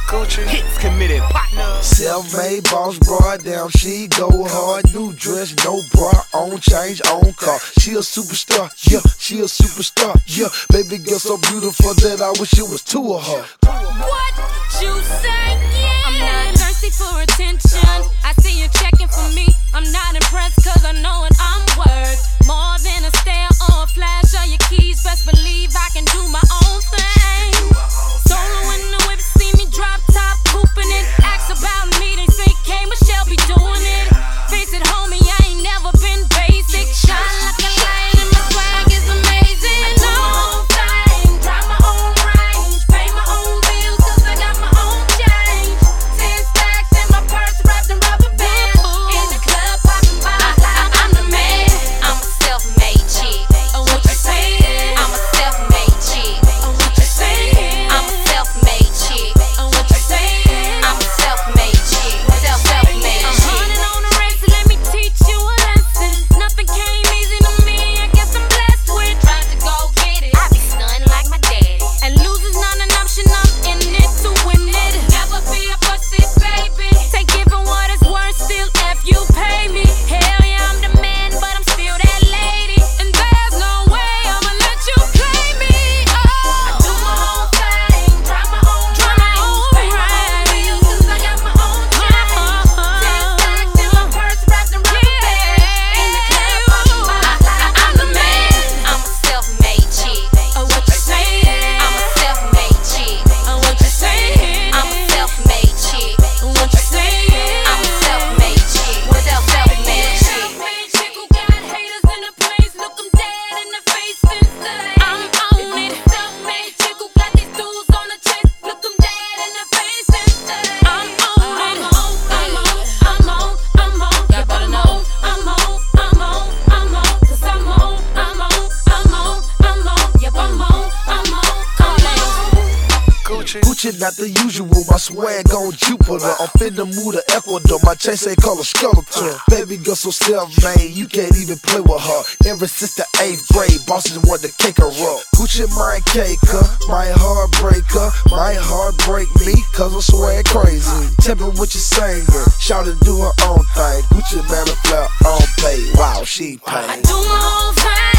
Gucci, hits committed, partner. Self-made boss broad, damn, she go hard. New dress, no bra, on change, on car. She a superstar, yeah, she a superstar, yeah. Baby girl so beautiful that I wish it was two of her. What you say? Yeah. I'm not thirsty for attention. I see you checking for me. I'm not impressed cause I know what I'm worth. More than a stare or a flash of your keys. Best believe I can do my own thing. Solo in the whip, see me drop top, pooping it. Ask about me, they say K Michelle be doing it. Face it, homie, I ain't never been basic. Shine like a light and my swag is amazing. I do my own thing, drive my own range, pay my own bills cause I got my own change. 10 stacks in my purse wrapped in rubber bands. In the club popping bottles, I'm the man. I'm a self-made chick. What you saying? I'm a self-made chick. What you saying? I'm a self-made chick. What you saying? I'm a self-made chick. Self-made chick. I'm running on a race, let me teach you a lesson. Nothing came easy to me, I guess I'm blessed with. Tried to go get it, I be stunned like my daddy. And losing's not an option, I'm in it to win it. Never be a pussy, baby. Take giving what it's worth, still F you pay me. Hell yeah, I'm the man, but I'm still that lady. And there's no way I'ma let you play me. Oh, I do my own thing, drive my own range, pay my own bills cause I got my own change. 10 stacks in my purse wrapped in rubber bands. In the club popping bottles, I'm the man. I'm a self-made chick. What you saying? I'm a self-made chick. What you saying? I'm a self-made chick. What you saying? I'm a self-made chick. Self-made chick. Chick who got haters in the place, look 'em dead in the face and say I'm on it. Self-made chick who got these dudes on the chase, look 'em dead in the face and say I'm on it. I'm on. Y'all better know I'm on. Cause I'm on. Yep, I'm on. Gucci, Gucci not the usual, my swag on Jupiter. I'm finna move to Ecuador, my chain say call a skeleton. Baby girl so self-made, you can't even play with her. Ever since the 8th grade, bosses want to cake her up. Gucci my caker, my heartbreaker, my heart break me, cause I'm swag crazy. Tell me what you saying, shout to do her own thing. Gucci man a flip on pay, wow she I paid. do my own thing.